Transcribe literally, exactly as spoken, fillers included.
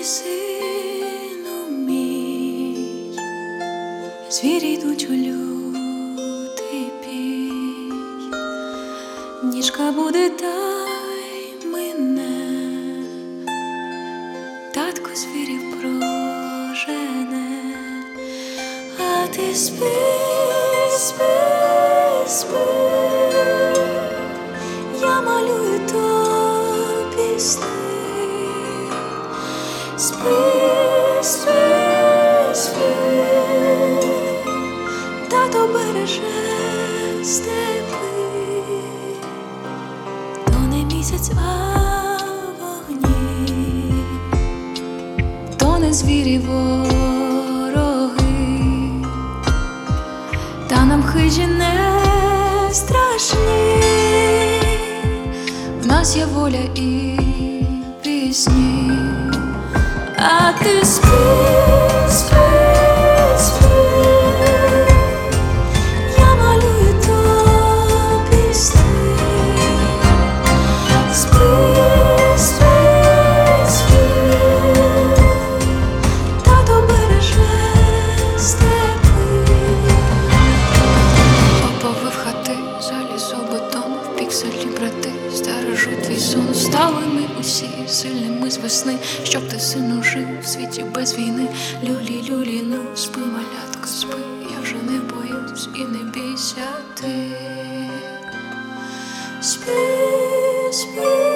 сину мій, звірі йдуть у лютий пій, ніжка буде та й мине, татко звірів прожене, а ти спи, спи, спи, я малюю тобі сни. Спи, спи, спи, тато береже степи, то не місяць, а вогні, то не звірі вороги, та нам хижі не страшні, в нас є воля і пісні. А ти спи, спи, спи, я малюю тобі сни. Спи, спи, спи, тато береже степи. Оповив хати, залізобетон, в пікселі брати, стережуть твій сон. Стали ми усі сильними з весни, щоб ти, сину, жив в світі без війни. Люлі, люлі, ну спи, малятко, спи, я вже не боюсь і не бійся ти. Спи, спи.